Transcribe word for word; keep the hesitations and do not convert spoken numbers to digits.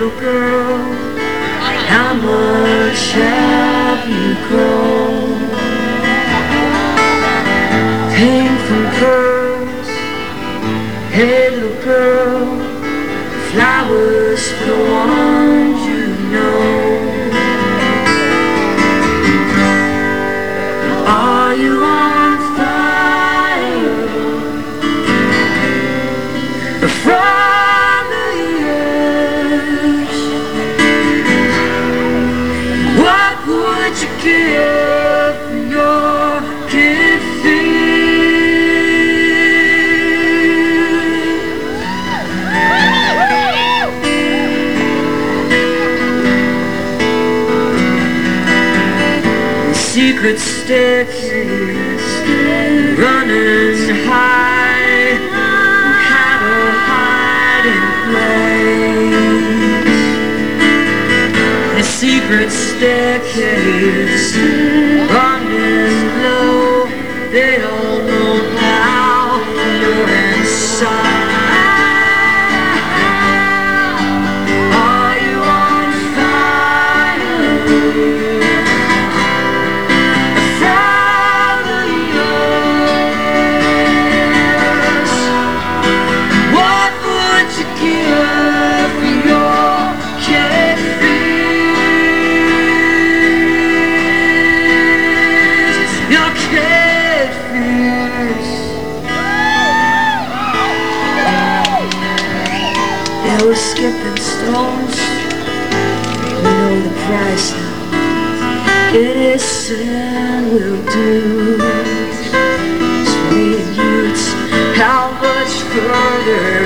little girl, how much have you grown? Painful curls, hey little girl, flowers for the ones you know. Are you on fire from the years? What would you give for your kid feet? The secret staircase, running high, had a hiding place. The secret staircase, running low, they don't know now you're inside. Are you on fire from the years? What would you give for your kid fears? Your kid fears. Yeah, we're skipping stones, we know the price now. It is sin will do. Sweet youths, how much further